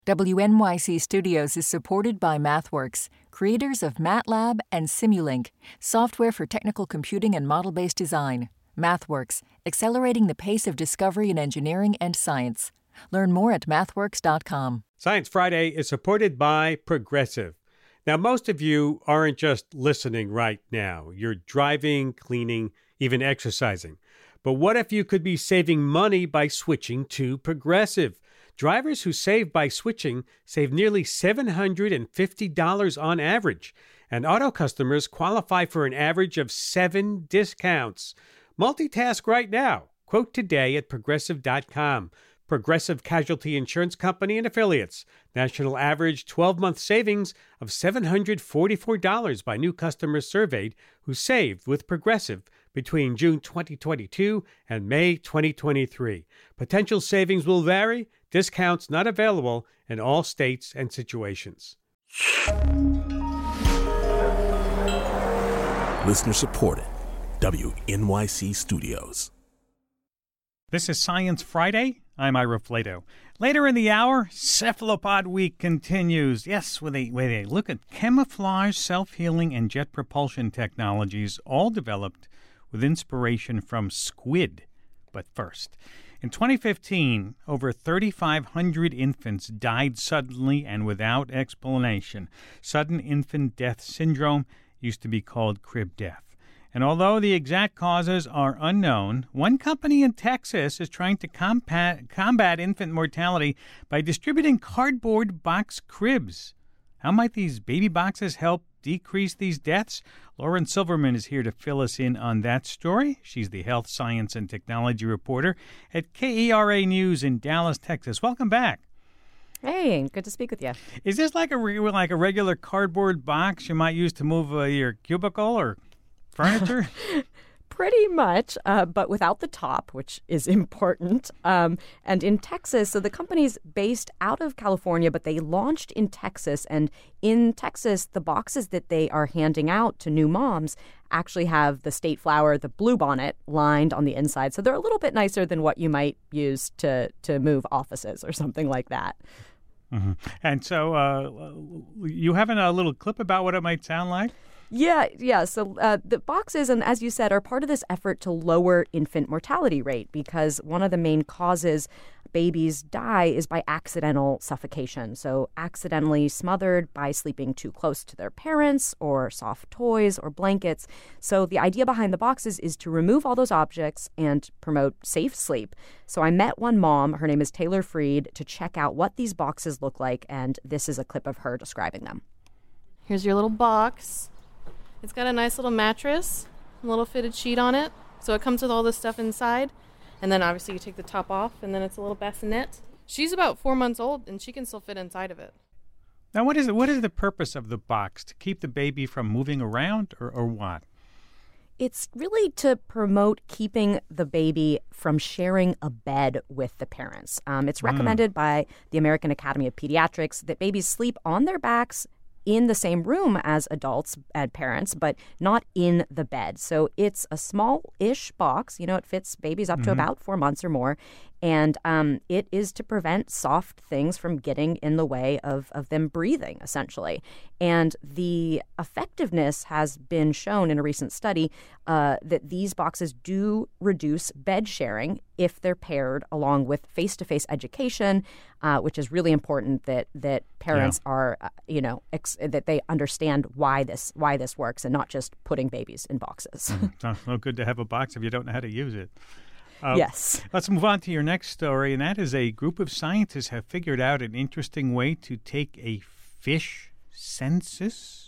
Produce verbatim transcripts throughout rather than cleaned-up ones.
W N Y C Studios is supported by MathWorks, creators of MATLAB and Simulink, software for technical computing and model-based design. MathWorks, accelerating the pace of discovery in engineering and science. Learn more at mathworks dot com. Science Friday is supported by Progressive. Now, most of you aren't just listening right now. You're driving, cleaning, even exercising. But what if you could be saving money by switching to Progressive? Drivers who save by switching save nearly seven hundred fifty dollars on average, and auto customers qualify for an average of seven discounts. Multitask right now. Quote today at progressive dot com. Progressive Casualty Insurance Company and Affiliates. National average twelve-month savings of seven hundred forty-four dollars by new customers surveyed who saved with Progressive between June twenty twenty-two and May twenty twenty-three. Potential savings will vary. Discounts not available in all states and situations. Listener supported. W N Y C Studios. This is Science Friday. I'm Ira Flato. Later in the hour, Cephalopod Week continues. Yes, with a, with a look at camouflage, self-healing, and jet propulsion technologies, all developed with inspiration from squid. But first, in twenty fifteen, over thirty-five hundred infants died suddenly and without explanation. Sudden infant death syndrome used to be called crib death. And although the exact causes are unknown, one company in Texas is trying to combat, combat infant mortality by distributing cardboard box cribs. How might these baby boxes help decrease these deaths? Lauren Silverman is here to fill us in on that story. She's the health, science, and technology reporter at K E R A News in Dallas, Texas. Welcome back. Hey, good to speak with you. Is this like a like a regular cardboard box you might use to move uh, your cubicle or furniture? Pretty much, uh, but without the top, which is important. Um, and in Texas, so the company's based out of California, but they launched in Texas. And in Texas, the boxes that they are handing out to new moms actually have the state flower, the bluebonnet, lined on the inside. So they're a little bit nicer than what you might use to, to move offices or something like that. Mm-hmm. And so uh, you have a little clip about what it might sound like? Yeah, yeah. So uh, the boxes, and as you said, are part of this effort to lower infant mortality rate because one of the main causes babies die is by accidental suffocation. So accidentally smothered by sleeping too close to their parents or soft toys or blankets. So the idea behind the boxes is to remove all those objects and promote safe sleep. So I met one mom, her name is Taylor Freed, to check out what these boxes look like, and this is a clip of her describing them. Here's your little box. It's got a nice little mattress, a little fitted sheet on it. So it comes with all this stuff inside. And then obviously you take the top off, and then it's a little bassinet. She's about four months old, and she can still fit inside of it. Now, what is it? What is the purpose of the box? To keep the baby from moving around, or, or what? It's really to promote keeping the baby from sharing a bed with the parents. Um, it's recommended mm. by the American Academy of Pediatrics that babies sleep on their backs in the same room as adults and parents, but not in the bed. So it's a small-ish box. You know, it fits babies up mm-hmm. to about four months or more. And um, it is to prevent soft things from getting in the way of, of them breathing, essentially. And the effectiveness has been shown in a recent study uh, that these boxes do reduce bed sharing if they're paired along with face-to-face education, uh, which is really important that that parents yeah. are, uh, you know, ex- that they understand why this why this works and not just putting babies in boxes. Mm, it's no good to have a box if you don't know how to use it. Uh, yes. Let's move on to your next story, and that is a group of scientists have figured out an interesting way to take a fish census.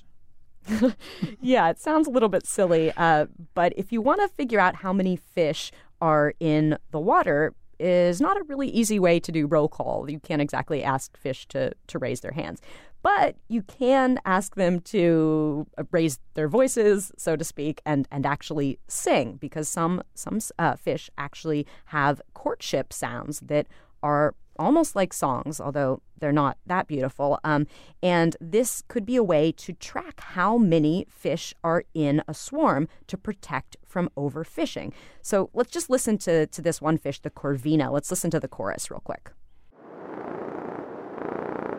Yeah, it sounds a little bit silly, uh, but if you want to figure out how many fish are in the water, is not a really easy way to do roll call. You can't exactly ask fish to, to raise their hands. But you can ask them to raise their voices, so to speak, and, and actually sing, because some some uh, fish actually have courtship sounds that are almost like songs, although they're not that beautiful. Um, and this could be a way to track how many fish are in a swarm to protect from overfishing. So let's just listen to, to this one fish, the Corvina. Let's listen to the chorus real quick.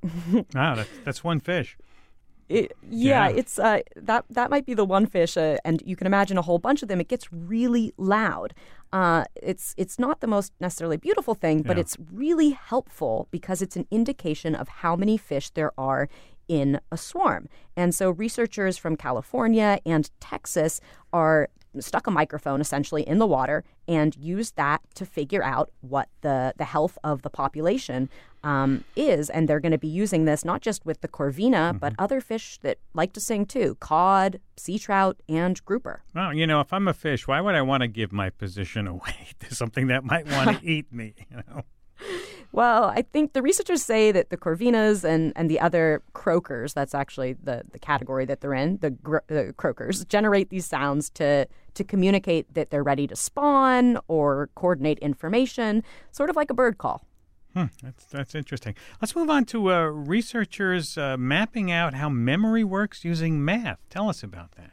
Wow, that's, that's one fish. It, yeah, Yeah. it's uh, that that might be the one fish, uh, and you can imagine a whole bunch of them. It gets really loud. Uh, it's it's not the most necessarily beautiful thing, but Yeah. it's really helpful because it's an indication of how many fish there are in a swarm. And so researchers from California and Texas are stuck a microphone essentially in the water and used that to figure out what the, the health of the population um, is. And they're going to be using this not just with the corvina, but other fish that like to sing too: cod, sea trout, and grouper. Well, you know, if I'm a fish, why would I want to give my position away to something that might want to eat me? You know. Well, I think the researchers say that the corvinas and, and the other croakers, that's actually the, the category that they're in, the, gr- the croakers, generate these sounds to, to communicate that they're ready to spawn or coordinate information, sort of like a bird call. Hmm, that's that's interesting. Let's move on to uh, researchers uh, mapping out how memory works using math. Tell us about that.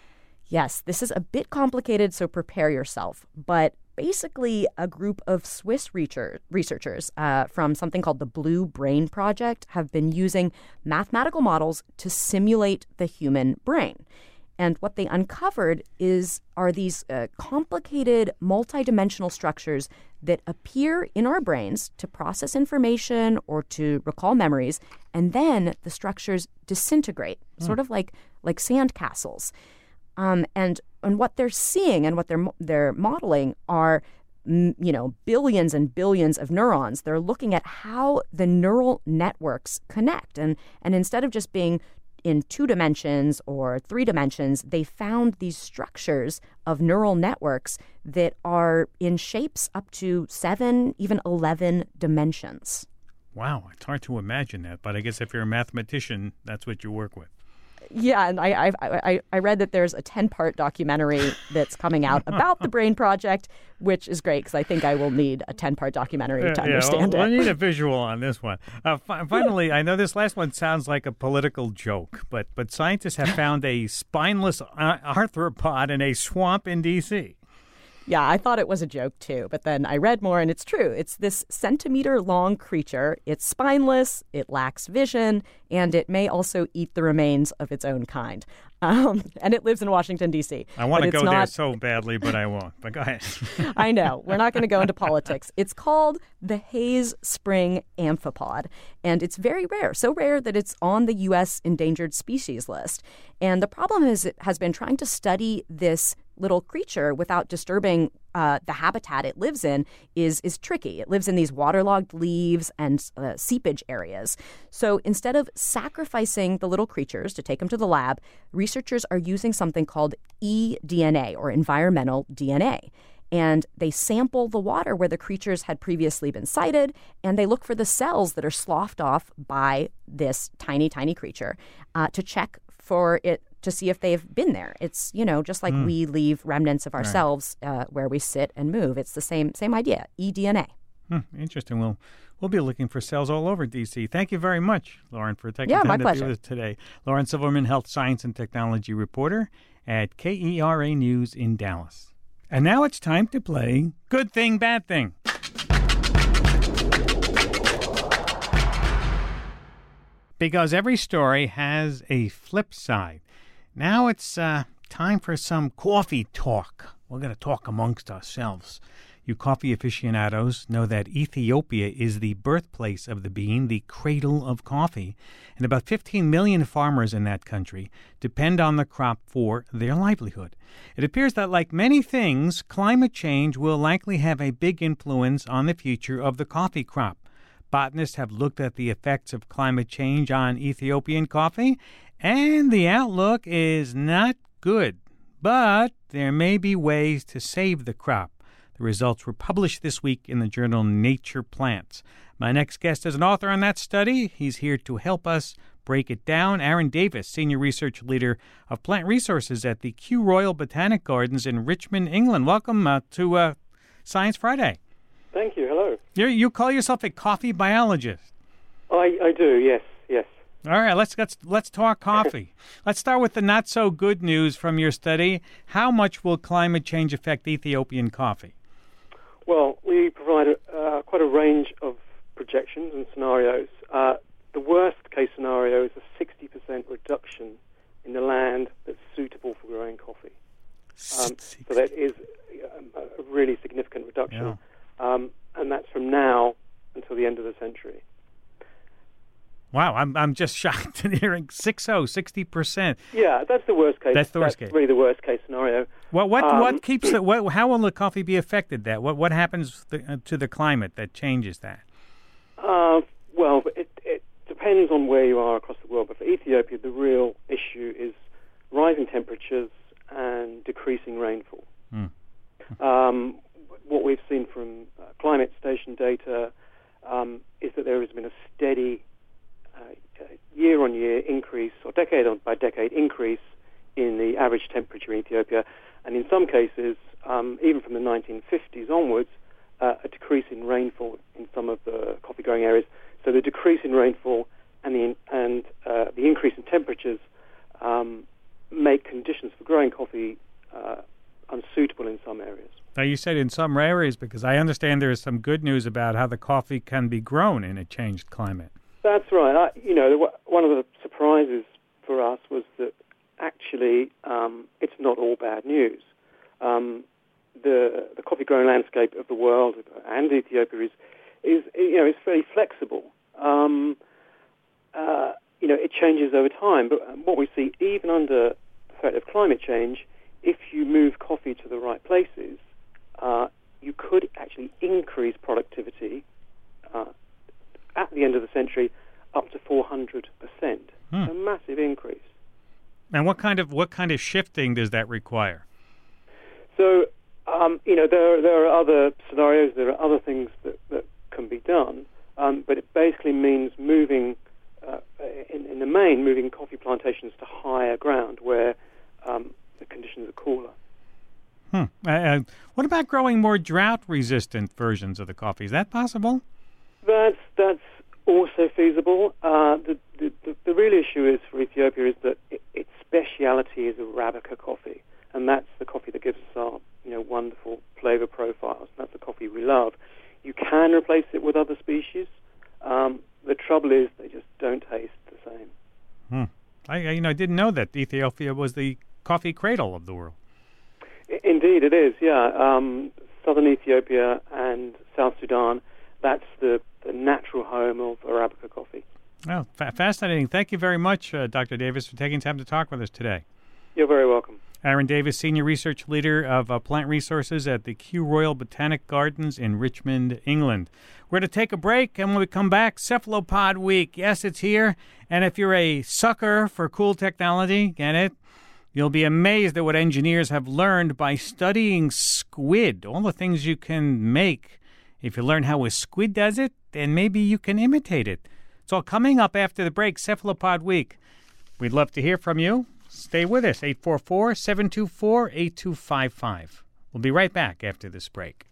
Yes, this is a bit complicated, so prepare yourself. But basically, a group of Swiss researcher, researchers uh, from something called the Blue Brain Project have been using mathematical models to simulate the human brain. And what they uncovered is are these uh, complicated multidimensional structures that appear in our brains to process information or to recall memories, and then the structures disintegrate, mm. sort of like like sandcastles. Um, and and what they're seeing and what they're they're modeling are, mm, you know, billions and billions of neurons. They're looking at how the neural networks connect, and and instead of just being in two dimensions or three dimensions, they found these structures of neural networks that are in shapes up to seven, even eleven dimensions. Wow, it's hard to imagine that, but I guess if you're a mathematician, that's what you work with. Yeah, and I, I I I read that there's a ten-part documentary that's coming out about the Brain Project, which is great because I think I will need a ten-part documentary to yeah, understand well, it. I need a visual on this one. Uh, fi- finally, I know this last one sounds like a political joke, but but scientists have found a spineless uh, arthropod in a swamp in D C Yeah, I thought it was a joke too, but then I read more and it's true. It's this centimeter-long creature. It's spineless, it lacks vision, and it may also eat the remains of its own kind. Um, and it lives in Washington, D C I want to go not... there so badly, but I won't. But go ahead. I know. We're not going to go into politics. It's called the Hayes Spring amphipod, and it's very rare, so rare that it's on the U S endangered species list. And the problem is it has been trying to study this little creature without disturbing uh, the habitat it lives in is is tricky. It lives in these waterlogged leaves and uh, seepage areas. So instead of sacrificing the little creatures to take them to the lab, researchers are using something called e D N A, or environmental D N A. And they sample the water where the creatures had previously been sighted, and they look for the cells that are sloughed off by this tiny, tiny creature uh, to check for it to see if they've been there. It's, you know, just like mm. we leave remnants of ourselves uh, where we sit and move. It's the same same idea, e D N A. Hmm, interesting. We'll, we'll be looking for cells all over D C. Thank you very much, Lauren, for taking yeah, time my to pleasure. be with us today. Lauren Silverman, Health Science and Technology reporter at K E R A News in Dallas. And now it's time to play Good Thing, Bad Thing. Because every story has a flip side. Now it's uh, time for some coffee talk. We're going to talk amongst ourselves. You coffee aficionados know that Ethiopia is the birthplace of the bean, the cradle of coffee, and about fifteen million farmers in that country depend on the crop for their livelihood. It appears that, like many things, climate change will likely have a big influence on the future of the coffee crop. Botanists have looked at the effects of climate change on Ethiopian coffee, and the outlook is not good. But there may be ways to save the crop. The results were published this week in the journal Nature Plants. My next guest is an author on that study. He's here to help us break it down. Aaron Davis, Senior Research Leader of Plant Resources at the Kew Royal Botanic Gardens in Richmond, England. Welcome uh, to uh, Science Friday. Thank you. Hello. You're, you call yourself a coffee biologist. I, I do, yes, yes. All right, let's let's let's talk coffee. Let's start with the not so good news from your study. How much will climate change affect Ethiopian coffee? Well, we provide uh, quite a range of projections and scenarios. Uh, the worst case scenario is a sixty percent reduction in the land that's suitable for growing coffee. Um, so that is a really significant reduction, yeah. um, and that's from now until the end of the century. Wow, I'm I'm just shocked at hearing six oh, sixty percent. Yeah, that's the worst case. That's the worst that's case. really the worst case scenario. Well, what um, what keeps the what, how will the coffee be affected? That what what happens the, uh, to the climate that changes that? Uh, well, it, it depends on where you are across the world. But for Ethiopia, the real issue is rising temperatures and decreasing rainfall. Mm. Um, what we've seen from uh, climate station data um, is that there has been a steady uh, year-on-year increase, or decade-by-decade increase in the average temperature in Ethiopia, and in some cases, um, even from the nineteen fifties onwards, uh, a decrease in rainfall in some of the coffee-growing areas. So the decrease in rainfall and the and uh, the increase in temperatures um, make conditions for growing coffee uh, unsuitable in some areas. Now, you said in some areas, because I understand there is some good news about how the coffee can be grown in a changed climate. That's right. I, you know, one of the surprises for us was that actually um, it's not all bad news. Um, the the coffee growing landscape of the world and Ethiopia is, is you know, is fairly flexible. Um, uh, you know, it changes over time. But what we see, even under the threat of climate change, if you move coffee to the right places, uh, you could actually increase productivity uh, at the end of the century up to four hundred percent. Hmm. A massive increase. And what kind of what kind of shifting does that require? So, um, you know, there there are other scenarios, there are other things that, that can be done, um, but it basically means moving, uh, in, in the main, moving coffee plantations to higher ground where um, the conditions are cooler. Hmm. Uh, what about growing more drought-resistant versions of the coffee? Is that possible? That's that's also feasible. Uh, the, the, the the real issue is for Ethiopia is that it, its speciality is Arabica coffee, and that's the coffee that gives us our you know wonderful flavor profiles. That's the coffee we love. You can replace it with other species. Um, the trouble is they just don't taste the same. Hmm. I you know I didn't know that Ethiopia was the coffee cradle of the world. I, indeed, it is. Yeah, um, southern Ethiopia and South Sudan. That's the, the natural home of Arabica coffee. Well, fa- fascinating. Thank you very much, uh, Doctor Davis, for taking time to talk with us today. You're very welcome. Aaron Davis, Senior Research Leader of uh, Plant Resources at the Kew Royal Botanic Gardens in Richmond, England. We're going to take a break, and when we come back, Cephalopod Week. Yes, it's here. And if you're a sucker for cool technology, get it? You'll be amazed at what engineers have learned by studying squid, all the things you can make. If you learn how a squid does it, then maybe you can imitate it. It's all coming up after the break, Cephalopod Week. We'd love to hear from you. Stay with us, eight four four, seven two four, eight two five five. We'll be right back after this break.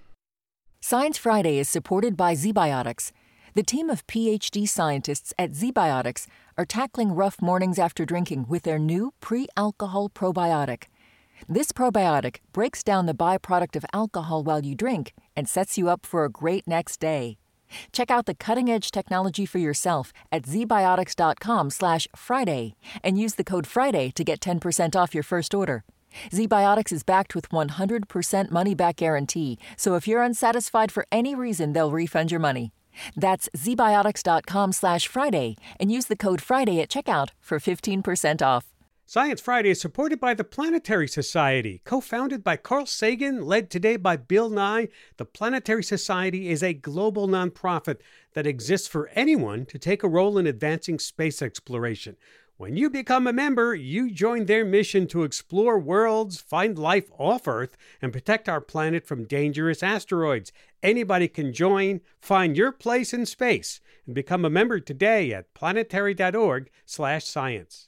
Science Friday is supported by ZBiotics. The team of P H D scientists at ZBiotics are tackling rough mornings after drinking with their new pre-alcohol probiotic. This probiotic breaks down the byproduct of alcohol while you drink and sets you up for a great next day. Check out the cutting-edge technology for yourself at zbiotics.com slash Friday and use the code Friday to get ten percent off your first order. ZBiotics is backed with one hundred percent money-back guarantee, so if you're unsatisfied for any reason, they'll refund your money. That's zbiotics.com slash Friday and use the code Friday at checkout for fifteen percent off. Science Friday is supported by the Planetary Society. Co-founded by Carl Sagan, led today by Bill Nye, the Planetary Society is a global nonprofit that exists for anyone to take a role in advancing space exploration. When you become a member, you join their mission to explore worlds, find life off Earth, and protect our planet from dangerous asteroids. Anybody can join. Find your place in space and become a member today at planetary.org slash science.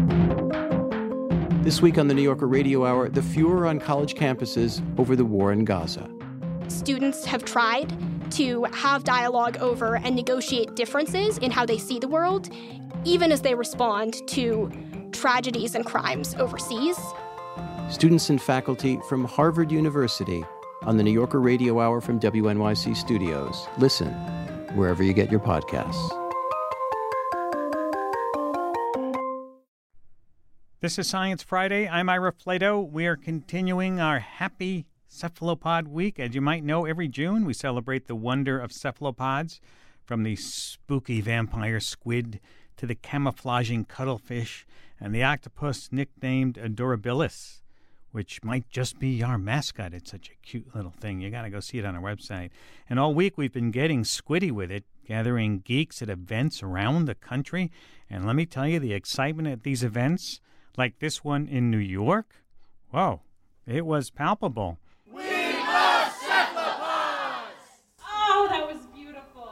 This week on the New Yorker Radio Hour, the furor on college campuses over the war in Gaza. Students have tried to have dialogue over and negotiate differences in how they see the world, even as they respond to tragedies and crimes overseas. Students and faculty from Harvard University on the New Yorker Radio Hour from W N Y C Studios. Listen wherever you get your podcasts. This is Science Friday. I'm Ira Flato. We are continuing our Happy Cephalopod Week. As you might know, every June we celebrate the wonder of cephalopods, from the spooky vampire squid to the camouflaging cuttlefish and the octopus nicknamed Adorabilis, which might just be our mascot. It's such a cute little thing. You got to go see it on our website. And all week we've been getting squiddy with it, gathering geeks at events around the country. And let me tell you, the excitement at these events, like this one in New York, whoa, it was palpable. We love cephalopods! Oh, that was beautiful.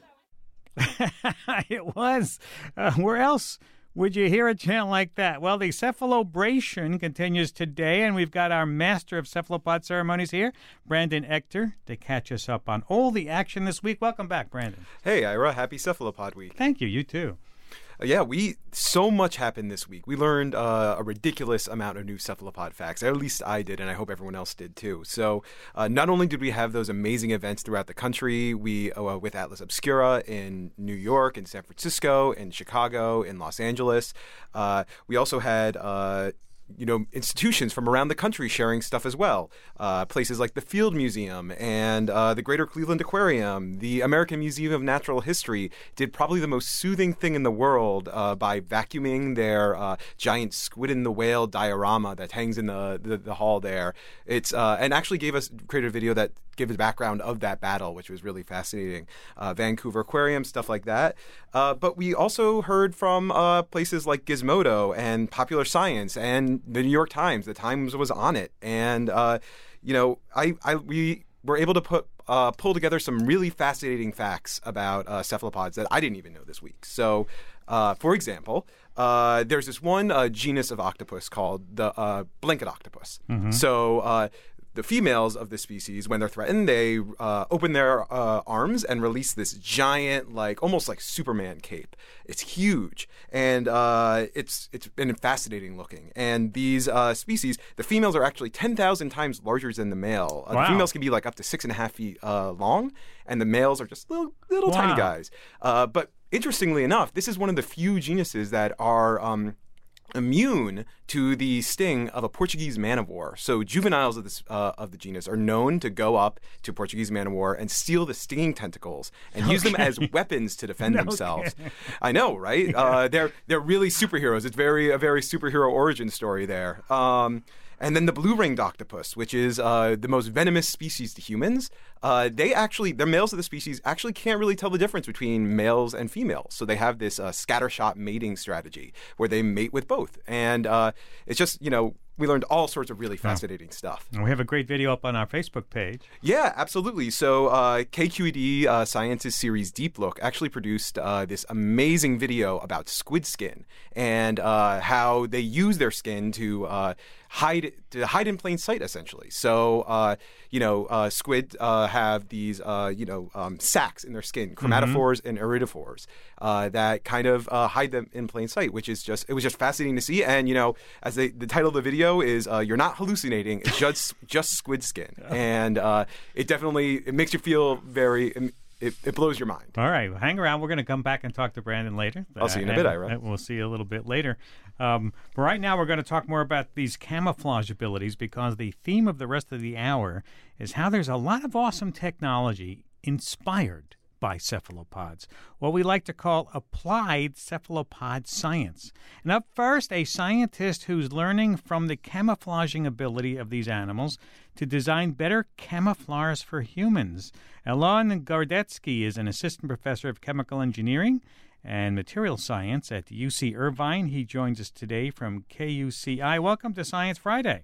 It was. Uh, where else would you hear a chant like that? Well, the Cephalobration continues today, and we've got our master of cephalopod ceremonies here, Brandon Ector, to catch us up on all the action this week. Welcome back, Brandon. Hey, Ira. Happy Cephalopod Week. Thank you. You too. Uh, yeah, we so much happened this week. We learned uh, a ridiculous amount of new cephalopod facts. At least I did, and I hope everyone else did too. So, uh, not only did we have those amazing events throughout the country, we uh, with Atlas Obscura in New York, in San Francisco, in Chicago, in Los Angeles. Uh, we also had Uh, you know, institutions from around the country sharing stuff as well. Uh, places like the Field Museum and uh, the Greater Cleveland Aquarium, the American Museum of Natural History did probably the most soothing thing in the world uh, by vacuuming their uh, giant squid and the whale diorama that hangs in the the, the hall there. It's uh, and actually gave us created a video that gave a background of that battle, which was really fascinating. Uh, Vancouver Aquarium, stuff like that. Uh, but we also heard from uh, places like Gizmodo and Popular Science and the New York Times. The Times was on it. And, uh, you know, I, I we were able to put uh, pull together some really fascinating facts about uh, cephalopods that I didn't even know this week. So, uh, for example, uh, there's this one uh, genus of octopus called the uh, blanket octopus. Mm-hmm. So, uh, the females of this species, when they're threatened, they uh, open their uh, arms and release this giant, like almost like Superman cape. It's huge, and uh, it's it's been fascinating looking. And these uh, species, the females are actually ten thousand times larger than the male. Uh, wow. The females can be like up to six and a half feet uh, long, and the males are just little little wow. tiny guys. Uh, but interestingly enough, this is one of the few genuses that are Um, immune to the sting of a Portuguese man-of-war. So juveniles of this uh, of the genus are known to go up to Portuguese man-of-war and steal the stinging tentacles and okay. use them as weapons to defend no themselves. Kidding. I know, right? Yeah. Uh, they're they're really superheroes. It's very a very superhero origin story there. Um, And then the blue-ringed octopus, which is uh, the most venomous species to humans, uh, they actually, the males of the species actually can't really tell the difference between males and females. So they have this uh, scattershot mating strategy where they mate with both. And uh, it's just, you know, we learned all sorts of really fascinating oh. stuff. And we have a great video up on our Facebook page. Yeah, absolutely. So uh, K Q E D uh, Science's series Deep Look actually produced uh, this amazing video about squid skin and uh, how they use their skin to uh, hide to hide in plain sight, essentially. So, uh, you know, uh, squid uh, have these, uh, you know, um, sacs in their skin, chromatophores mm-hmm. and iridophores, uh, that kind of uh, hide them in plain sight, which is just, it was just fascinating to see. And, you know, as they, the title of the video is, uh, you're not hallucinating, it's just, just squid skin. Oh. And uh, it definitely, it makes you feel very, it, it blows your mind. All right, well, hang around. We're going to come back and talk to Brandon later. I'll see you in a bit, Ira. We'll see you a little bit later. Um, but right now we're going to talk more about these camouflage abilities, because the theme of the rest of the hour is how there's a lot of awesome technology inspired by cephalopods, what we like to call applied cephalopod science. And up first, a scientist who's learning from the camouflaging ability of these animals to design better camouflage for humans. Alon Gardetsky is an assistant professor of chemical engineering and material science at U C Irvine. He joins us today from K U C I. Welcome to Science Friday.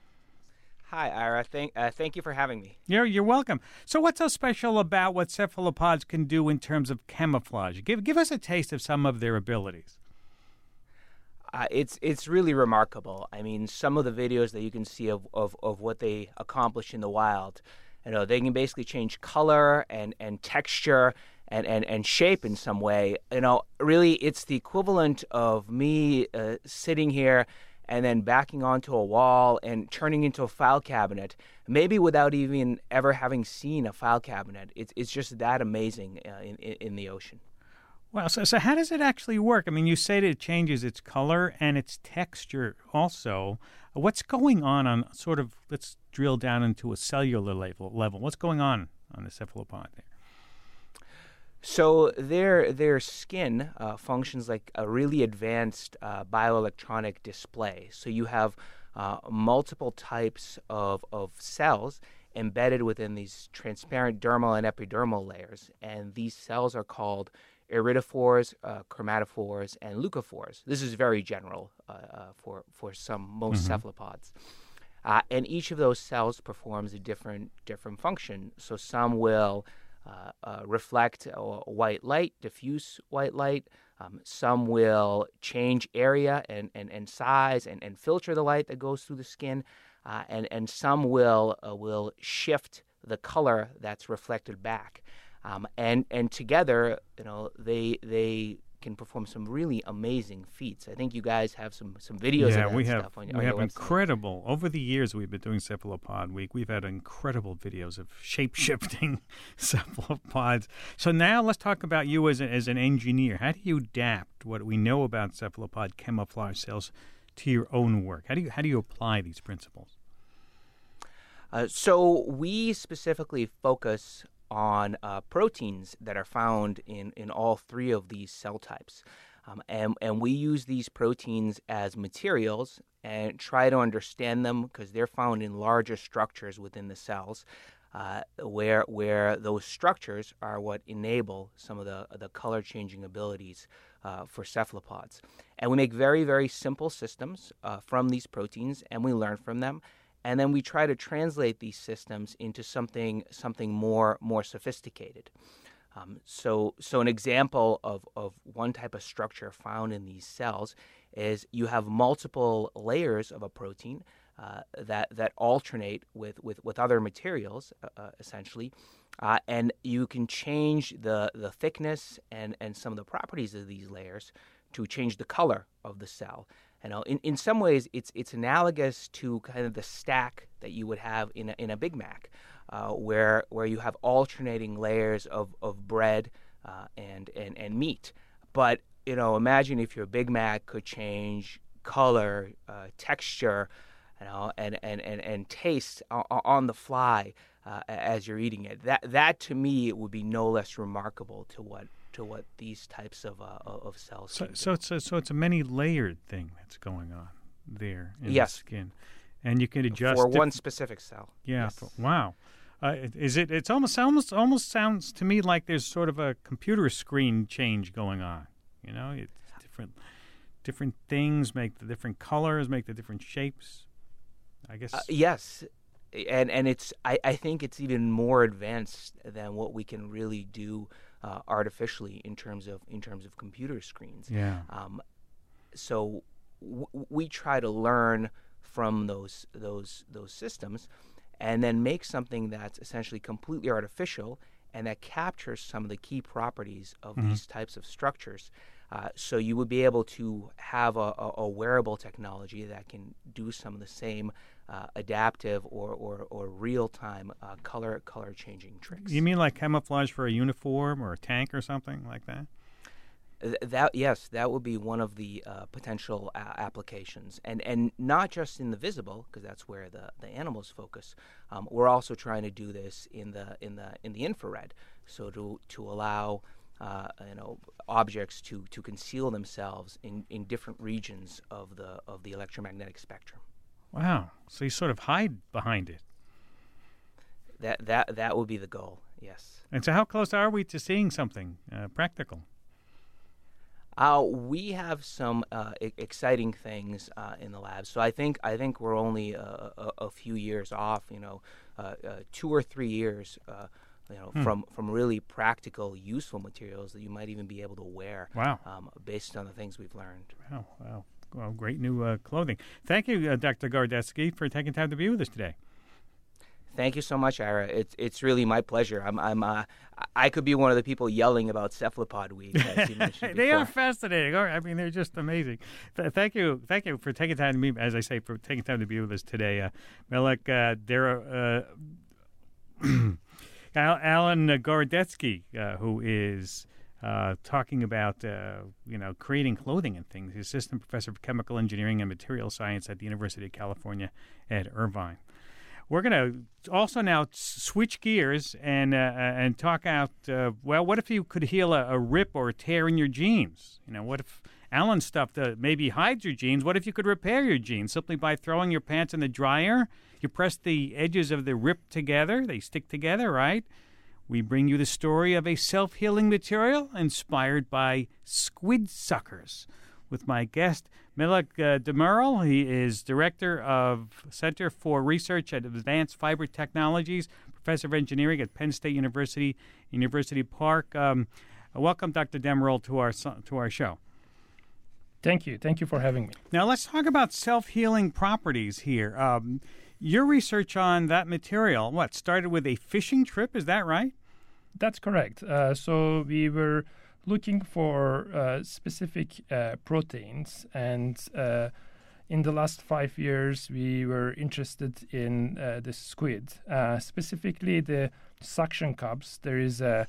Hi, Ira. Thank, uh, thank you for having me. You're, you're welcome. So what's so special about what cephalopods can do in terms of camouflage? Give, give us a taste of some of their abilities. Uh, it's it's really remarkable. I mean, some of the videos that you can see of, of, of what they accomplish in the wild, you know, they can basically change color and, and texture and, and, and shape in some way. You know, really, it's the equivalent of me uh, sitting here and then backing onto a wall and turning into a file cabinet, maybe without even ever having seen a file cabinet. It's it's just that amazing uh, in, in the ocean. Well, so, so how does it actually work? I mean, you say that it changes its color and its texture also. What's going on on sort of, let's drill down into a cellular level. level. What's going on on the cephalopod there? So their their skin uh, functions like a really advanced uh, bioelectronic display. So you have uh, multiple types of, of cells embedded within these transparent dermal and epidermal layers, and these cells are called iridophores, uh, chromatophores, and leucophores. This is very general uh, uh, for for some most mm-hmm. cephalopods, uh, and each of those cells performs a different different function. So some will uh, uh, reflect uh, white light, diffuse white light. Um, some will change area and and, and size and, and filter the light that goes through the skin, uh, and and some will uh, will shift the color that's reflected back. Um, and and together, you know, they they can perform some really amazing feats. I think you guys have some, some videos yeah, of that we have, stuff on, we on have your website. incredible. Over the years we've been doing Cephalopod Week, we've had incredible videos of shape-shifting cephalopods. So now let's talk about you as, a, as an engineer. How do you adapt what we know about cephalopod camouflage cells to your own work? How do you, how do you apply these principles? Uh, so we specifically focus on uh, proteins that are found in, in all three of these cell types. Um, and, and we use these proteins as materials and try to understand them because they're found in larger structures within the cells, uh, where where those structures are what enable some of the, the color-changing abilities uh, for cephalopods. And we make very, very simple systems uh, from these proteins, and we learn from them. And then we try to translate these systems into something something more more sophisticated. Um, so so an example of, of one type of structure found in these cells is you have multiple layers of a protein uh, that that alternate with, with, with other materials, uh, essentially, uh, and you can change the, the thickness and, and some of the properties of these layers to change the color of the cell. You know, in, in some ways, it's it's analogous to kind of the stack that you would have in a, in a Big Mac, uh, where where you have alternating layers of of bread uh, and and and meat. But you know, imagine if your Big Mac could change color, uh, texture, you know, and and and and taste on, on the fly uh, as you're eating it. That that to me it would be no less remarkable to what. to what these types of uh, of cells so, can so do. it's a, so it's a many layered thing that's going on there in yes. the skin, and you can adjust for diff- one specific cell. Yeah. Yes. For, wow. Uh, is it? It's almost almost almost sounds to me like there's sort of a computer screen change going on. You know, it's different different things make the different colors, make the different shapes. I guess. Uh, yes. And and it's I, I think it's even more advanced than what we can really do uh, artificially in terms of in terms of computer screens. Yeah. Um, so w- we try to learn from those those those systems, and then make something that's essentially completely artificial and that captures some of the key properties of mm-hmm. these types of structures. Uh, so you would be able to have a, a, a wearable technology that can do some of the same uh, adaptive or, or, or real-time uh, color color changing tricks. You mean like camouflage for a uniform or a tank or something like that? Th- that yes, that would be one of the uh, potential a- applications, and and not just in the visible, because that's where the, the animals focus. Um, we're also trying to do this in the in the in the infrared, so to to allow uh, you know objects to, to conceal themselves in, in different regions of the of the electromagnetic spectrum. Wow! So you sort of hide behind it. That that that would be the goal. Yes. And so, how close are we to seeing something uh, practical? Uh, we have some uh, I- exciting things uh, in the lab. So I think I think we're only a, a, a few years off. You know, uh, uh, two or three years. Uh, you know, hmm. from from really practical, useful materials that you might even be able to wear. Wow. Um, based on the things we've learned. Wow. Wow. Well, great new uh, clothing. Thank you, uh, Doctor Gordetsky, for taking time to be with us today. Thank you so much, Ira. It's it's really my pleasure. I'm I'm uh, I could be one of the people yelling about Cephalopod Week. As you mentioned They before. are fascinating. I mean, they're just amazing. Th- thank you, thank you for taking time to meet. As I say, for taking time to be with us today, uh, Melik uh, Dara, uh, Alan Gordetsky, uh, who is uh, talking about, uh, you know, creating clothing and things. He's assistant professor of chemical engineering and material science at the University of California at Irvine. We're going to also now switch gears and uh, and talk out, uh, well, what if you could heal a, a rip or a tear in your jeans? You know, what if Alan's stuff that maybe hides your jeans, what if you could repair your jeans simply by throwing your pants in the dryer? You press the edges of the rip together. They stick together, right? We bring you the story of a self-healing material inspired by squid suckers. With my guest, Milek uh, Demirel. He is Director of Center for Research at Advanced Fiber Technologies, Professor of Engineering at Penn State University, University Park. Um, welcome, Doctor Demirel, to our, to our show. Thank you. Thank you for having me. Now, let's talk about self-healing properties here. Um, your research on that material, what, started with a fishing trip, is that right? That's correct. Uh, so we were looking for uh, specific uh, proteins, and uh, in the last five years, we were interested in uh, the squid, uh, specifically the suction cups. There is a,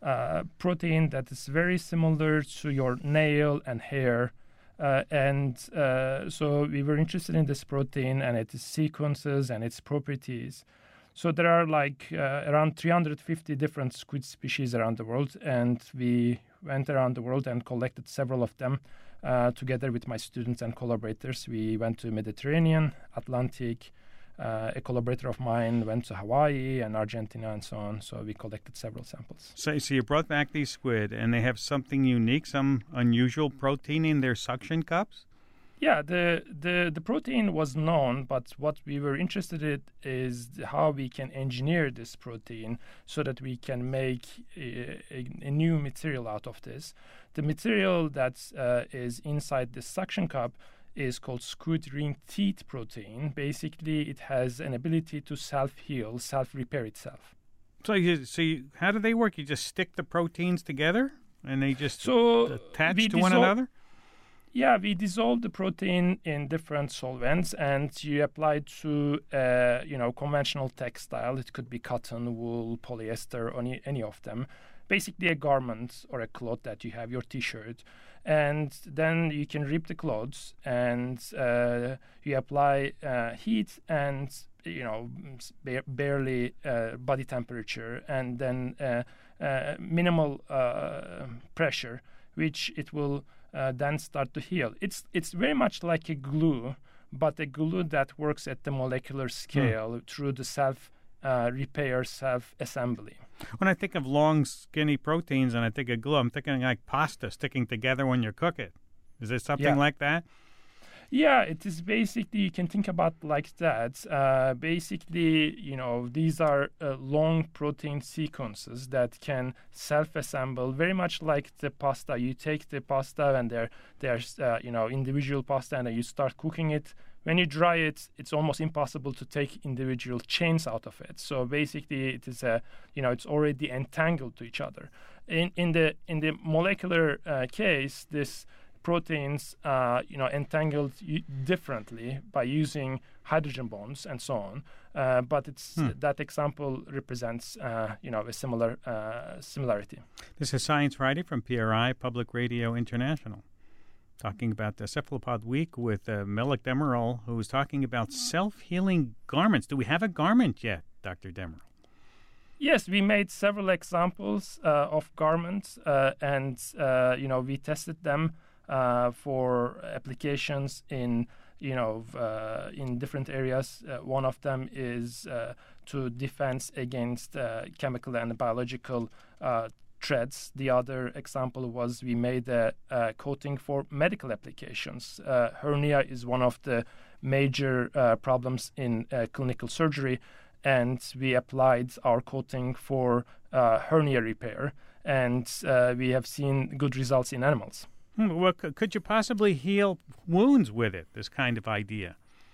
a protein that is very similar to your nail and hair. Uh, and uh, so we were interested in this protein and its sequences and its properties. So there are like uh, around three hundred fifty different squid species around the world, and we went around the world and collected several of them uh, together with my students and collaborators. We went to Mediterranean, Atlantic. Uh, a collaborator of mine went to Hawaii and Argentina and so on. So we collected several samples. So, so you brought back these squid, and they have something unique, some unusual protein in their suction cups? Yeah, the, the, the protein was known, but what we were interested in is how we can engineer this protein so that we can make a, a, a new material out of this. The material that uh, is inside the suction cup is called squid ring teeth protein. Basically, it has an ability to self-heal, self-repair itself. So, you, so you, how do they work? You just stick the proteins together, and they just so attach to one another? Yeah, we dissolve the protein in different solvents, and you apply it to, uh, you know, conventional textile. It could be cotton, wool, polyester, any any of them. Basically, a garment or a cloth that you have, your T-shirt, and then you can rip the clothes, and uh, you apply uh, heat and you know ba- barely uh, body temperature, and then uh, uh, minimal uh, pressure, which it will. Uh, then start to heal. It's it's very much like a glue, but a glue that works at the molecular scale mm. through the self uh, repair, self assembly. When I think of long, skinny proteins and I think of glue, I'm thinking like pasta sticking together when you cook it. Is it something yeah. like that? Yeah, it is basically, you can think about like that. Uh, basically, you know, these are uh, long protein sequences that can self-assemble, very much like the pasta. You take the pasta and there, there's, uh, you know, individual pasta, and then you start cooking it. When you dry it, it's almost impossible to take individual chains out of it. So basically, it is a, you know, it's already entangled to each other. In in the in the molecular uh, case, this proteins, uh, you know, entangled y- differently by using hydrogen bonds and so on. Uh, but it's hmm. that example represents, uh, you know, a similar uh, similarity. This is Science Friday from P R I, Public Radio International, talking about the Cephalopod Week with uh, Milek Demirel, who is talking about self-healing garments. Do we have a garment yet, Doctor Demirel? Yes, we made several examples uh, of garments, uh, and uh, you know, we tested them. Uh, for applications in, you know, uh, in different areas. Uh, one of them is uh, to defense against uh, chemical and biological uh, threats. The other example was we made a, a coating for medical applications. Uh, hernia is one of the major uh, problems in uh, clinical surgery, and we applied our coating for uh, hernia repair, and uh, we have seen good results in animals. Well, could you possibly heal wounds with it, this kind of idea?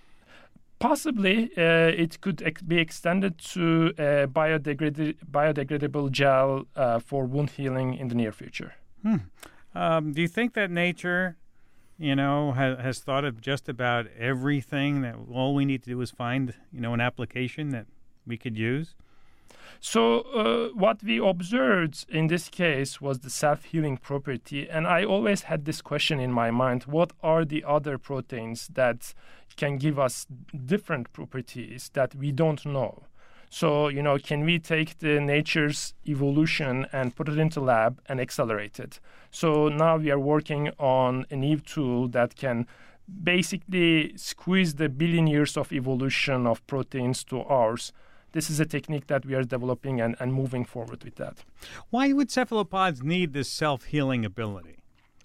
Possibly. Uh, it could ex- be extended to a biodegrad- biodegradable gel uh, for wound healing in the near future. Hmm. Um, do you think that nature, you know, has, has thought of just about everything, that all we need to do is find, you know, an application that we could use? So uh, what we observed in this case was the self-healing property, and I always had this question in my mind: what are the other proteins that can give us different properties that we don't know? So, you know, can we take the nature's evolution and put it into lab and accelerate it? So now we are working on an Eve tool that can basically squeeze the billion years of evolution of proteins to ours. This is a technique that we are developing and, and moving forward with that. Why would cephalopods need this self-healing ability?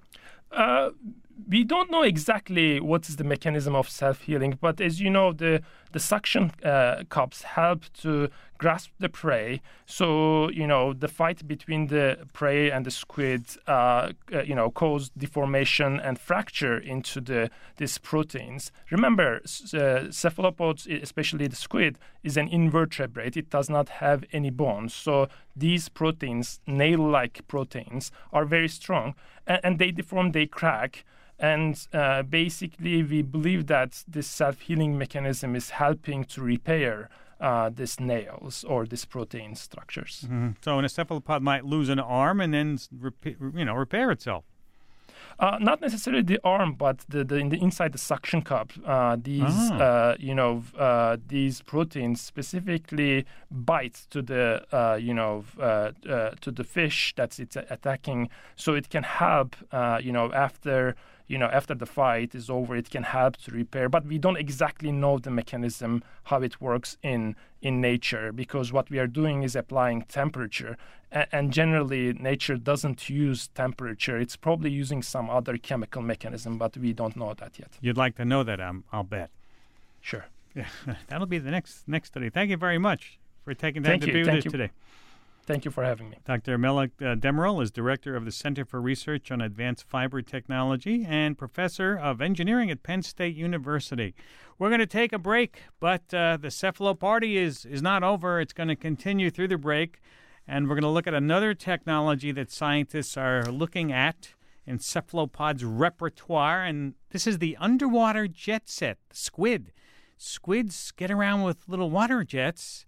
Uh, we don't know exactly what is the mechanism of self-healing, but as you know, the the suction uh, cups help to grasp the prey. So, you know, the fight between the prey and the squid, uh, uh, you know, cause deformation and fracture into the these proteins. Remember, uh, cephalopods, especially the squid, is an invertebrate. It does not have any bones. So these proteins, nail-like proteins, are very strong, and, and they deform, they crack. And uh, basically, we believe that this self-healing mechanism is helping to repair uh, these nails or these protein structures. Mm-hmm. So an cephalopod might lose an arm and then rep- you know, repair itself. Uh, not necessarily the arm, but the, the in the inside the suction cup. Uh, these Ah. uh, you know uh, these proteins specifically bite to the uh, you know uh, uh, to the fish that's it's attacking, so it can help uh, you know after. You know, after the fight is over, it can help to repair. But we don't exactly know the mechanism, how it works in, in nature, because what we are doing is applying temperature. A- and generally, nature doesn't use temperature. It's probably using some other chemical mechanism, but we don't know that yet. You'd like to know that, um, I'll bet. Sure. Yeah, that'll be the next next study. Thank you very much for taking time Thank to you. be with Thank us you. today. Thank you for having me. Doctor Melek uh, Demirel is Director of the Center for Research on Advanced Fiber Technology and Professor of Engineering at Penn State University. We're going to take a break, but uh, the Cephalo Party is, is not over. It's going to continue through the break, and we're going to look at another technology that scientists are looking at in cephalopod's repertoire, and this is the underwater jet set, the squid. Squids get around with little water jets.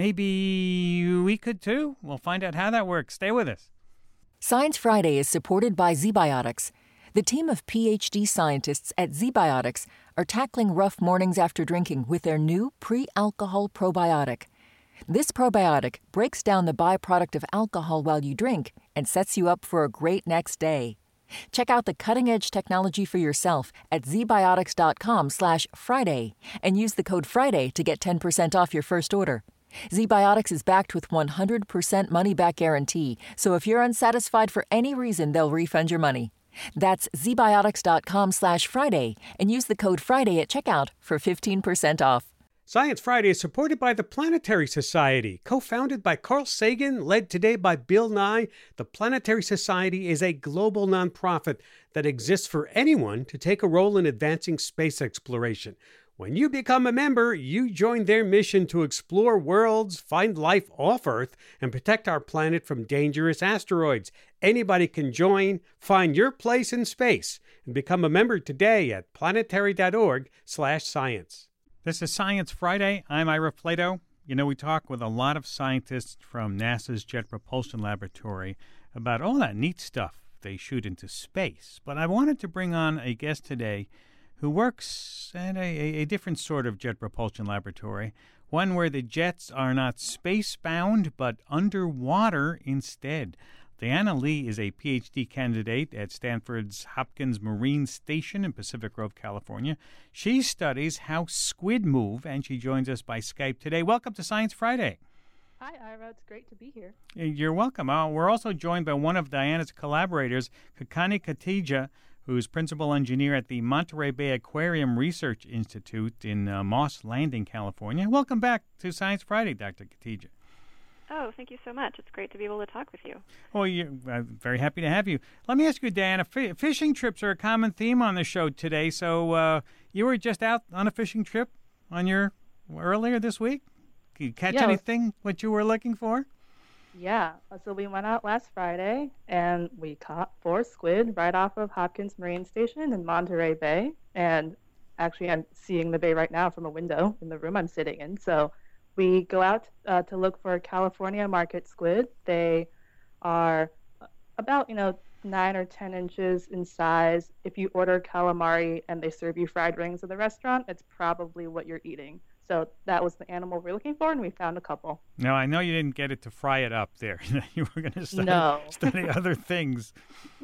Maybe we could too. We'll find out how that works. Stay with us. Science Friday is supported by ZBiotics. The team of P H D scientists at ZBiotics are tackling rough mornings after drinking with their new pre-alcohol probiotic. This probiotic breaks down the byproduct of alcohol while you drink and sets you up for a great next day. Check out the cutting-edge technology for yourself at zbiotics.com slash Friday and use the code Friday to get ten percent off your first order. ZBiotics is backed with one hundred percent money-back guarantee, so if you're unsatisfied for any reason, they'll refund your money. That's zbiotics.com slash Friday and use the code Friday at checkout for fifteen percent off. Science Friday is supported by the Planetary Society. Co-founded by Carl Sagan, led today by Bill Nye, the Planetary Society is a global nonprofit that exists for anyone to take a role in advancing space exploration. When you become a member, you join their mission to explore worlds, find life off Earth, and protect our planet from dangerous asteroids. Anybody can join. Find your place in space and become a member today at planetary.org slash science. This is Science Friday. I'm Ira Flato. You know, we talk with a lot of scientists from NASA's Jet Propulsion Laboratory about all that neat stuff they shoot into space. But I wanted to bring on a guest today who works at a, a different sort of jet propulsion laboratory, one where the jets are not space-bound but underwater instead. Diana Lee is a P H D candidate at Stanford's Hopkins Marine Station in Pacific Grove, California. She studies how squid move, and she joins us by Skype today. Welcome to Science Friday. Hi, Ira. It's great to be here. You're welcome. Uh, we're also joined by one of Diana's collaborators, Kakani Khatija, who's principal engineer at the Monterey Bay Aquarium Research Institute in uh, Moss Landing, California. Welcome back to Science Friday, Doctor Khatija. Oh, thank you so much. It's great to be able to talk with you. Well, you're uh, very happy to have you. Let me ask you, Diana, f- fishing trips are a common theme on the show today. So uh, you were just out on a fishing trip on your earlier this week? Did you catch Yeah. anything what you were looking for? Yeah, so we went out last Friday and we caught four squid right off of Hopkins Marine Station in Monterey Bay. And actually, I'm seeing the bay right now from a window in the room I'm sitting in. So we go out uh, to look for California market squid. They are about, you know, nine or ten inches in size. If you order calamari and they serve you fried rings at the restaurant, it's probably what you're eating. So that was the animal we're looking for, and we found a couple. Now, I know you didn't get it to fry it up there. You were going to study, no. study other things.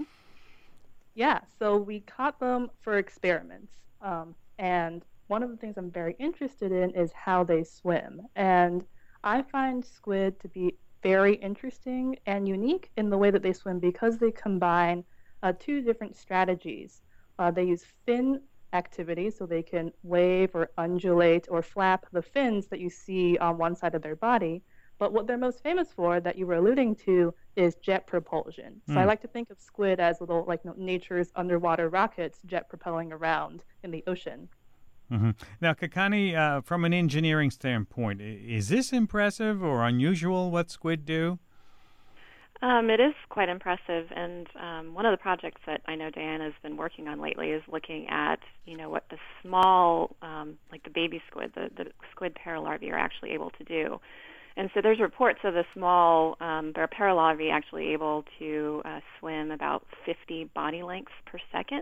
Yeah, so we caught them for experiments. Um, and one of the things I'm very interested in is how they swim. And I find squid to be very interesting and unique in the way that they swim because they combine uh, two different strategies. Uh, they use fin activity, so they can wave or undulate or flap the fins that you see on one side of their body. But what they're most famous for, that you were alluding to, is jet propulsion. So Mm. I like to think of squid as little, like, you know, nature's underwater rockets jet propelling around in the ocean. Mm-hmm. Now, Kakani, uh, from an engineering standpoint, i- is this impressive or unusual what squid do? Um, it is quite impressive, and um, one of the projects that I know Diana's been working on lately is looking at, you know, what the small, um, like the baby squid, the, the squid paralarvae are actually able to do. And so there's reports of the small um, paralarvae actually able to uh, swim about fifty body lengths per second.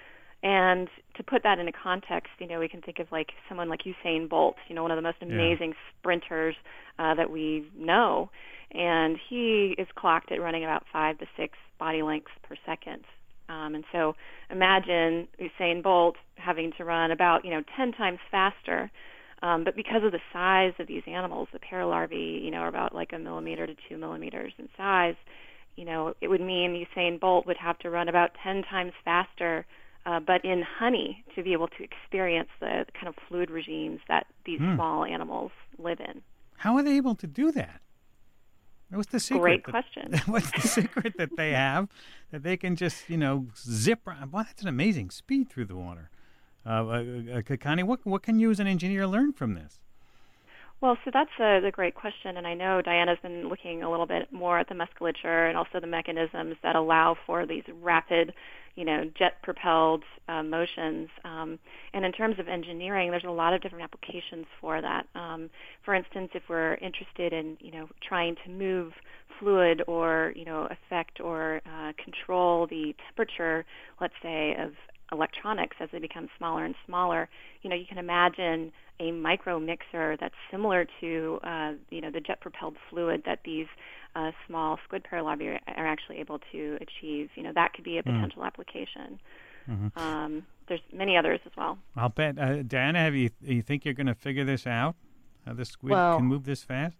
And to put that into context, you know, we can think of like someone like Usain Bolt, you know, one of the most amazing yeah. sprinters uh, that we know. And he is clocked at running about five to six body lengths per second. Um, and so imagine Usain Bolt having to run about, you know, ten times faster. Um, but because of the size of these animals, the paralarvae, you know, are about like a millimeter to two millimeters in size, you know, it would mean Usain Bolt would have to run about ten times faster Uh, but in honey to be able to experience the kind of fluid regimes that these Hmm. small animals live in. How are they able to do that? What's the secret? Great that- question. What's the secret that they have that they can just, you know, zip? Wow, that's an amazing speed through the water. Uh, uh, uh, Kakani, what what can you as an engineer learn from this? Well, so that's a, the great question, and I know Diana's been looking a little bit more at the musculature and also the mechanisms that allow for these rapid, you know, jet-propelled uh, motions. Um, and in terms of engineering, there's a lot of different applications for that. Um, for instance, if we're interested in, you know, trying to move fluid or, you know, affect or uh, control the temperature, let's say, of electronics as they become smaller and smaller, you know, you can imagine a micro mixer that's similar to, uh, you know, the jet-propelled fluid that these uh, small squid paralarvae are, are actually able to achieve. You know, that could be a potential mm. application. Mm-hmm. Um, there's many others as well. I'll bet. Uh, Diana, have you you think you're going to figure this out? How the squid Well, can move this fast?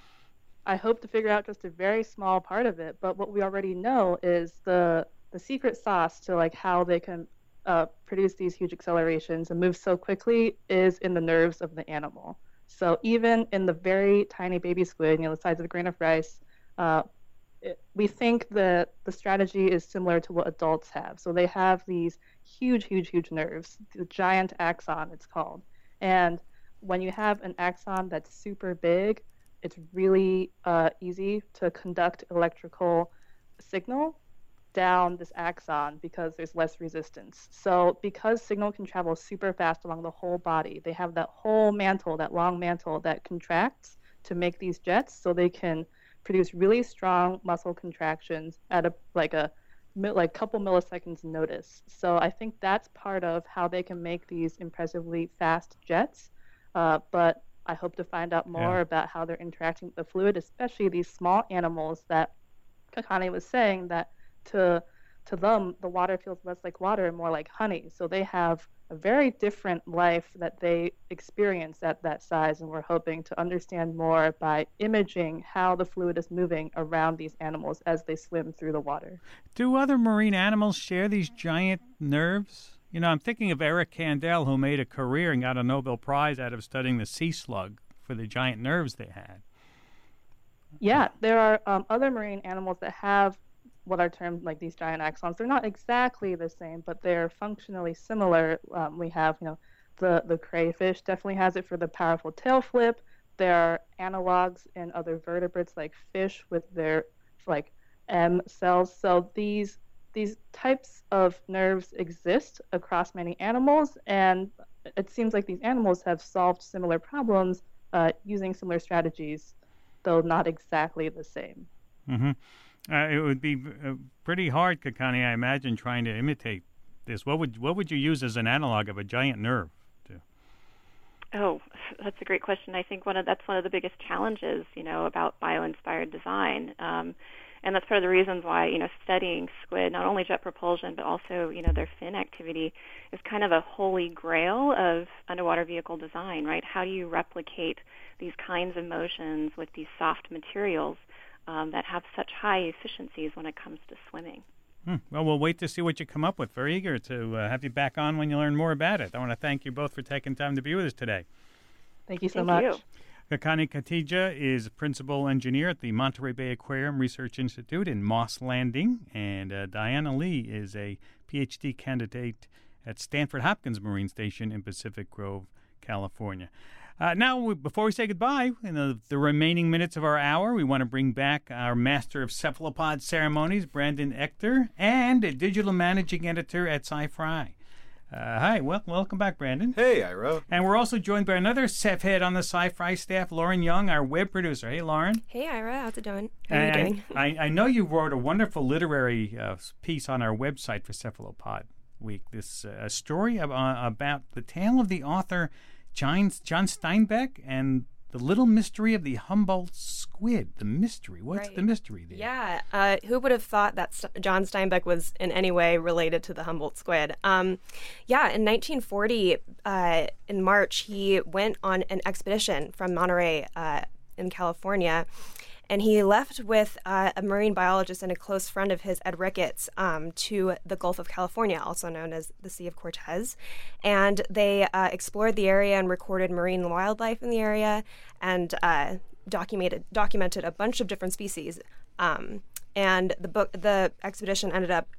I hope to figure out just a very small part of it, but what we already know is the the secret sauce to like how they can uh, produce these huge accelerations and move so quickly is in the nerves of the animal. So even in the very tiny baby squid, you know, the size of a grain of rice, uh, it, we think that the strategy is similar to what adults have. So they have these huge, huge, huge nerves, the giant axon, it's called. And when you have an axon that's super big, it's really uh, easy to conduct electrical signal down this axon because there's less resistance. So because signal can travel super fast along the whole body, they have that whole mantle, that long mantle that contracts to make these jets so they can produce really strong muscle contractions at a like a like couple milliseconds notice. So I think that's part of how they can make these impressively fast jets. Uh, but I hope to find out more Yeah. about how they're interacting with the fluid, especially these small animals that Kakani was saying that to to them the water feels less like water and more like honey. So they have a very different life that they experience at that size, and we're hoping to understand more by imaging how the fluid is moving around these animals as they swim through the water. Do other marine animals share these giant nerves? You know, I'm thinking of Eric Kandel, who made a career and got a Nobel Prize out of studying the sea slug for the giant nerves they had. Yeah, there are um, other marine animals that have what are termed like these giant axons. They're not exactly the same, but they're functionally similar. Um, we have, you know, the, the crayfish definitely has it for the powerful tail flip. There are analogs in other vertebrates like fish with their like M cells. So these these types of nerves exist across many animals, and it seems like these animals have solved similar problems uh, using similar strategies, though not exactly the same. Mm-hmm. Uh, it would be uh, pretty hard, Kakani, I imagine, trying to imitate this. What would what would you use as an analog of a giant nerve? To... Oh, that's a great question. I think one of that's one of the biggest challenges, you know, about bio-inspired design. Um, And that's part of the reasons why, you know, studying squid, not only jet propulsion, but also, you know, their fin activity is kind of a holy grail of underwater vehicle design, right? How do you replicate these kinds of motions with these soft materials um, that have such high efficiencies when it comes to swimming? Hmm. Well, we'll wait to see what you come up with. Very eager to uh, have you back on when you learn more about it. I want to thank you both for taking time to be with us today. Thank you so thank much. You. Kakani Khatija is principal engineer at the Monterey Bay Aquarium Research Institute in Moss Landing, and uh, Diana Lee is a P H D candidate at Stanford Hopkins Marine Station in Pacific Grove, California. Uh, now, we, before we say goodbye, in the, the remaining minutes of our hour, we want to bring back our master of cephalopod ceremonies, Brandon Ector, and a digital managing editor at Sci-Fry. Uh, hi, well, welcome back, Brandon. Hey, Ira. And we're also joined by another Ceph head on the Sci-Fi staff, Lauren Young, our web producer. Hey, Lauren. Hey, Ira. How's it doing? How and are you doing? I, I know you wrote a wonderful literary uh, piece on our website for Cephalopod Week. This uh, story ab- uh, about the tale of the author John, John Steinbeck and the little mystery of the Humboldt squid. The mystery. What's Right. the mystery there? Yeah. Uh, who would have thought that St- John Steinbeck was in any way related to the Humboldt squid? Um, yeah, in nineteen forty, uh, in March, he went on an expedition from Monterey uh, in California, and he left with uh, a marine biologist and a close friend of his, Ed Ricketts, um, to the Gulf of California, also known as the Sea of Cortez. And they uh, explored the area and recorded marine wildlife in the area and uh, documented documented a bunch of different species. Um, and the book, the expedition ended up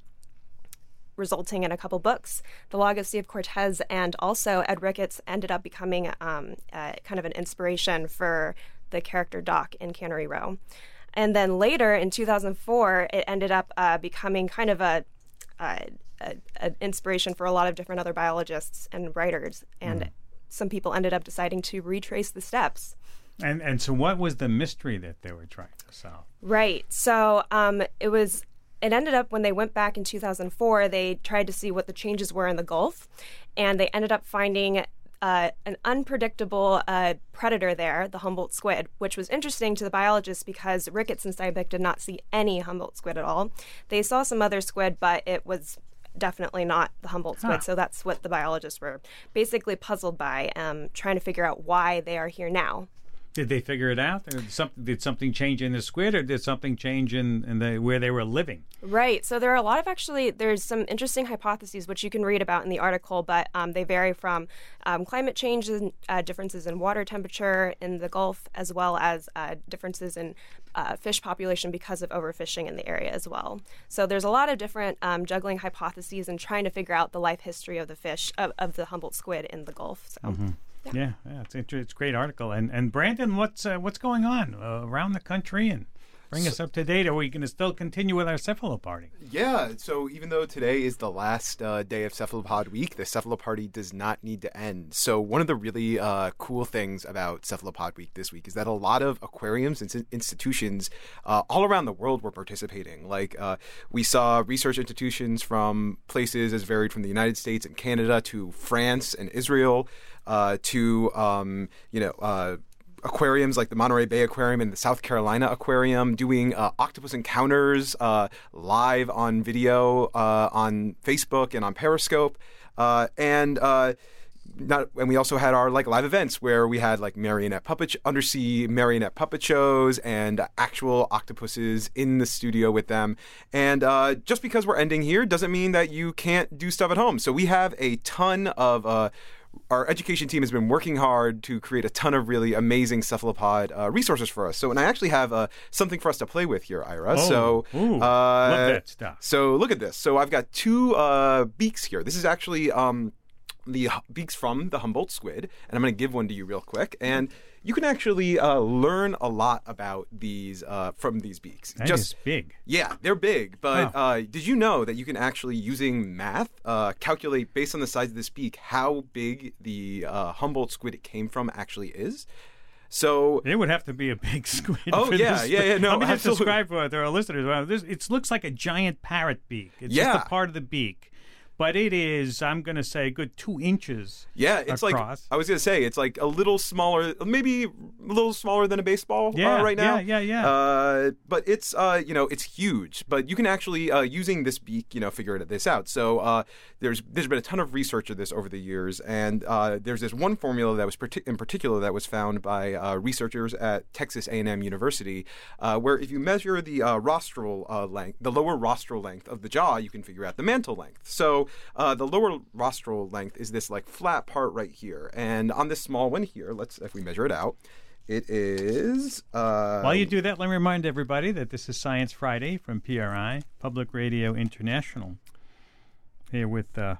resulting in a couple books, The Log of Sea of Cortez, and also Ed Ricketts ended up becoming um, uh, kind of an inspiration for the character Doc in Cannery Row. And then later in two thousand four, it ended up uh, becoming kind of a, a, a, a inspiration for a lot of different other biologists and writers. And mm. some people ended up deciding to retrace the steps. And and so what was the mystery that they were trying to solve? Right. So um, it was... It ended up when they went back in two thousand four, they tried to see what the changes were in the Gulf, and they ended up finding uh, an unpredictable uh, predator there, the Humboldt squid, which was interesting to the biologists because Ricketts and Steinbeck did not see any Humboldt squid at all. They saw some other squid, but it was definitely not the Humboldt squid, huh. So that's what the biologists were basically puzzled by, um, trying to figure out why they are here now. Did they figure it out? Or did something, did something change in the squid, or did something change in, in the where they were living? Right. So there are a lot of actually, there's some interesting hypotheses which you can read about in the article, but um, they vary from um, climate change and uh, differences in water temperature in the Gulf, as well as uh, differences in uh, fish population because of overfishing in the area as well. So there's a lot of different um, juggling hypotheses and trying to figure out the life history of the fish, of, of the Humboldt squid in the Gulf. So. Mm-hmm. Yeah, yeah, yeah, it's inter- it's a great article. And and Brandon, what's uh, what's going on uh, around the country, and bring so, us up to date? Are we going to still continue with our cephaloparty? Yeah. So even though today is the last uh, day of Cephalopod Week, the cephaloparty does not need to end. So one of the really uh, cool things about Cephalopod Week this week is that a lot of aquariums and institutions uh, all around the world were participating. Like uh, we saw research institutions from places as varied from the United States and Canada to France and Israel. Uh, to, um, you know, uh, aquariums like the Monterey Bay Aquarium and the South Carolina Aquarium doing uh, octopus encounters uh, live on video uh, on Facebook and on Periscope. Uh, and uh, not, and we also had our like live events where we had like marionette puppet, undersea marionette puppet shows and actual octopuses in the studio with them. And uh, just because we're ending here doesn't mean that you can't do stuff at home. So we have a ton of... Uh, Our education team has been working hard to create a ton of really amazing cephalopod uh, resources for us. So, and I actually have uh, something for us to play with here, Ira. Oh, so, ooh, uh, love that stuff. So, look at this. So, I've got two uh, beaks here. This is actually um, the beaks from the Humboldt squid, and I'm going to give one to you real quick. And you can actually uh, learn a lot about these uh, from these beaks. That Just, is big. Yeah, they're big. But oh. uh, did you know that you can actually, using math, uh, calculate based on the size of this beak how big the uh, Humboldt squid it came from actually is? So it would have to be a big squid. Oh for yeah, this. yeah, yeah. No, Let me just absolutely. describe for our listeners. Well, this it looks like a giant parrot beak. It's Yeah. just a part of the beak. But it is, I'm going to say, a good two inches Yeah, it's across. like I was gonna say, it's like a little smaller, maybe a little smaller than a baseball Yeah, uh, right now. yeah, yeah, yeah. Uh, but it's uh, you know, it's huge. But you can actually uh, using this beak, you know, figure this out. So uh, there's there's been a ton of research of this over the years, and uh, there's this one formula that was partic- in particular that was found by uh, researchers at Texas A and M University, uh, where if you measure the uh, rostral uh, length, the lower rostral length of the jaw, you can figure out the mantle length. So Uh, the lower rostral length is this like flat part right here, and on this small one here, let's if we measure it out, it is. Uh, While you do that, let me remind everybody that this is Science Friday from P R I, Public Radio International. Here with, uh,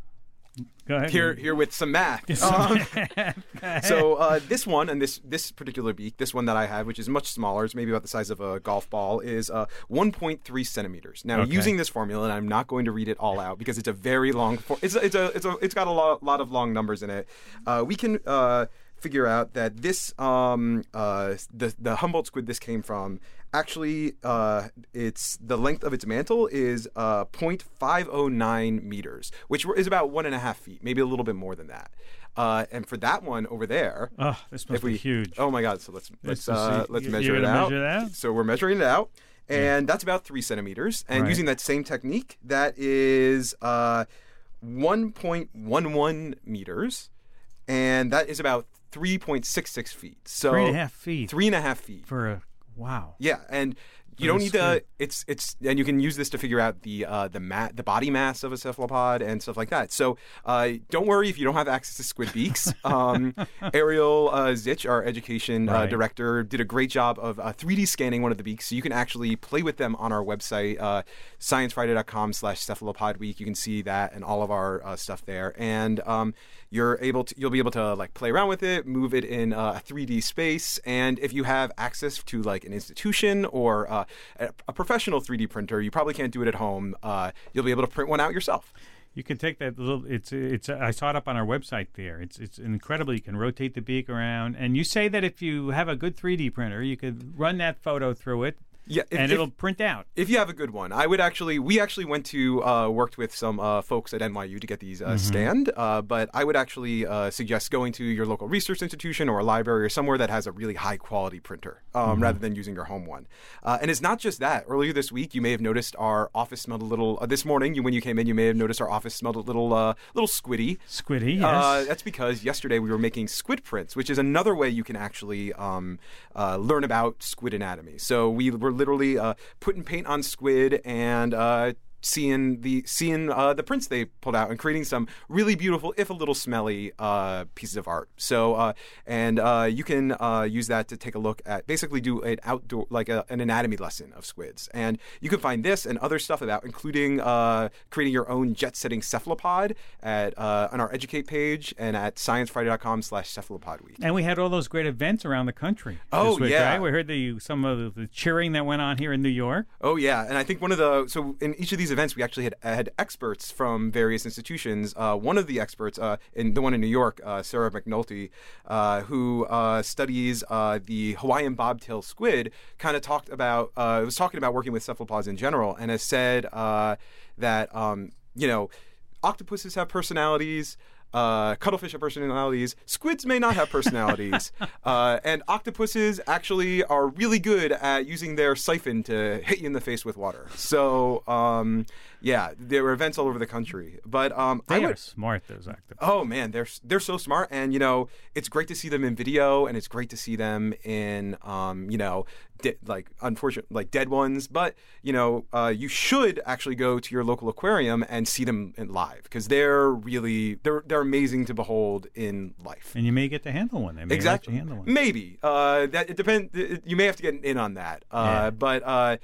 go ahead. Here, here with some math. Some Um, math. so uh, this one and this this particular beak, this one that I have, which is much smaller, it's maybe about the size of a golf ball, is uh, one point three centimeters. Now, Okay. using this formula, and I'm not going to read it all out because it's a very long. For- it's a, it's a it's a it's got a lot, lot of long numbers in it. Uh, we can. Uh, figure out that this um uh the the Humboldt squid this came from actually uh it's the length of its mantle is uh zero point five zero nine meters, which is about one and a half feet, maybe a little bit more than that. Uh, and for that one over there, oh, this must if we, be huge. Oh my God! So let's let's This is- uh, let's you- measure you're it gonna out. measure that? So we're measuring it out, and that's about three centimeters. And Right. using that same technique, that is uh one point one one meters, and that is about three point six six feet. So Three and a half feet. Three and a half feet. For a, wow. Yeah, and you For don't a need to. squid. It's it's and you can use this to figure out the uh, the ma- the body mass of a cephalopod and stuff like that. So uh, don't worry if you don't have access to squid beaks. Um, Ariel uh, Zich, our education uh, Right. director, did a great job of uh, three D scanning one of the beaks, so you can actually play with them on our website, uh, science friday dot com slash cephalopod week. You can see that and all of our uh, stuff there, and um, you're able to you'll be able to like play around with it, move it in uh, a three D space, and if you have access to like an institution or uh, a, a professional three D printer, you probably can't do it at home. Uh, you'll be able to print one out yourself. You can take that little. It's it's. I saw it up on our website there. It's it's incredible. You can rotate the beak around, and you say that if you have a good three D printer, you could run that photo through it. Yeah, if- and if- it'll print out. If you have a good one, I would actually. We actually went to uh, worked with some uh, folks at N Y U to get these uh, Mhm. scanned. Uh, but I would actually uh, suggest going to your local research institution or a library or somewhere that has a really high quality printer, um, Mhm. rather than using your home one. Uh, and it's not just that. Earlier this week, you may have noticed our office smelled a little. Uh, this morning, you when you came in, you may have noticed our office smelled a little, uh, little squiddy. Squiddy, yes. Uh, that's because yesterday we were making squid prints, which is another way you can actually um, uh, learn about squid anatomy. So we were literally uh, putting paint on squid and uh, seeing the seeing uh, the prints they pulled out and creating some really beautiful, if a little smelly, uh, pieces of art. So uh, and uh, you can uh, use that to take a look at basically do an outdoor like a, an anatomy lesson of squids. And you can find this and other stuff about including uh, creating your own jet-setting cephalopod at uh, on our Educate page and at science friday dot com slash cephalopod week. And we had all those great events around the country. Oh, this week, yeah. right? We heard the some of the cheering that went on here in New York. Oh yeah, and I think one of the so in each of these events we actually had had experts from various institutions. Uh, one of the experts, uh, in the one in New York, uh, Sarah McNulty, uh, who uh, studies uh, the Hawaiian bobtail squid, kind of talked about uh, was talking about working with cephalopods in general, and has said uh, that um, you know octopuses have personalities. Uh, cuttlefish have personalities. Squids may not have personalities. uh, and octopuses actually are really good at using their siphon to hit you in the face with water. So, um, yeah, there were events all over the country. But um, They I are would, smart, those octopuses. Oh man, they're they're so smart, and you know it's great to see them in video, and it's great to see them in um, you know de- like unfortunate like dead ones. But you know uh, you should actually go to your local aquarium and see them in live because they're really they're they're amazing to behold in life. And you may get to handle one. They may Exactly. let you handle one. Maybe uh, that it depends. You may have to get in on that. Uh, Yeah. But uh,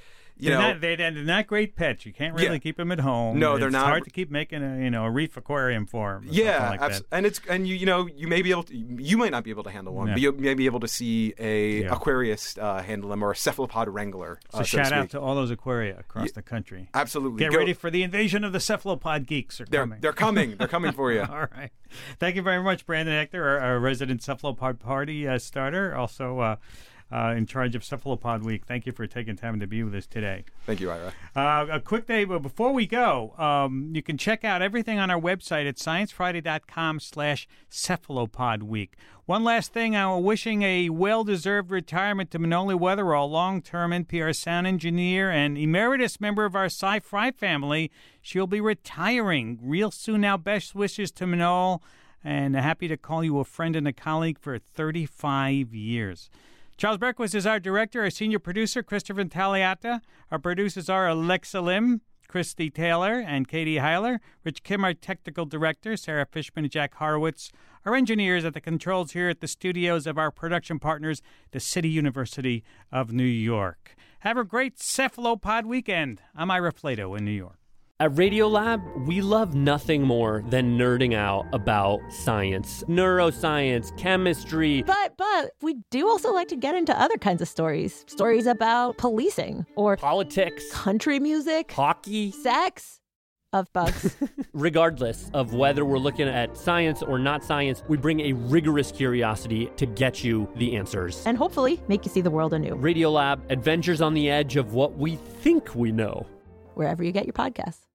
you they're know, not, they're, they're not great pets. You can't really Yeah. keep them at home. No, it's they're not. It's hard to keep making a you know a reef aquarium for them. Yeah, like abs- that. and it's and you you know you may be able to, you might not be able to handle one, Yeah. but you may be able to see a Yeah. aquarist uh, handle them or a cephalopod wrangler. So, uh, so shout to out speak. to all those aquaria across Yeah, the country. Absolutely. Get Go- ready for the invasion of the cephalopod geeks. Are They're coming. they're coming. They're coming for you. All right. Thank you very much, Brandon Hector, our, our resident cephalopod party uh, starter, also uh, uh, in charge of Cephalopod Week. Thank you for taking time to be with us today. Thank you, Ira. Uh, a quick day, but before we go, um, you can check out everything on our website at sciencefriday.com slash cephalopod week. One last thing, I'm wishing a well-deserved retirement to Manoli Weatherall, long-term N P R sound engineer and emeritus member of our Sci-Fri family. She'll be retiring real soon now. Best wishes to Manol, and happy to call you a friend and a colleague for thirty-five years. Charles Berquist is our director. Our senior producer, Christopher Taliata. Our producers are Alexa Lim, Christy Taylor, and Katie Heiler. Rich Kim, our technical director. Sarah Fishman and Jack Horowitz. Our engineers at the controls here at the studios of our production partners, the City University of New York. Have a great Cephalopod weekend. I'm Ira Flato in New York. At Radiolab, we love nothing more than nerding out about science, neuroscience, chemistry. But but we do also like to get into other kinds of stories. Stories about policing or politics, country music, hockey, sex, of bugs. Regardless of whether we're looking at science or not science, we bring a rigorous curiosity to get you the answers. And hopefully make you see the world anew. Radiolab, adventures on the edge of what we think we know. Wherever you get your podcasts.